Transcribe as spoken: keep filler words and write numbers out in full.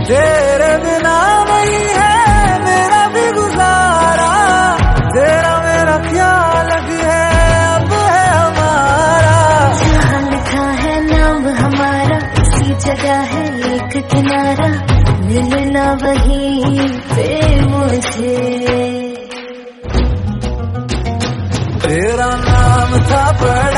तेरे बिना नहीं है मेरा भी गुजारा, तेरा मेरा ख्याल भी है अब है हमारा। जहाँ लिखा है नाम हमारा उसी जगह है एक किनारा, मिलना वहीं पे मुझे। तेरा नाम था पर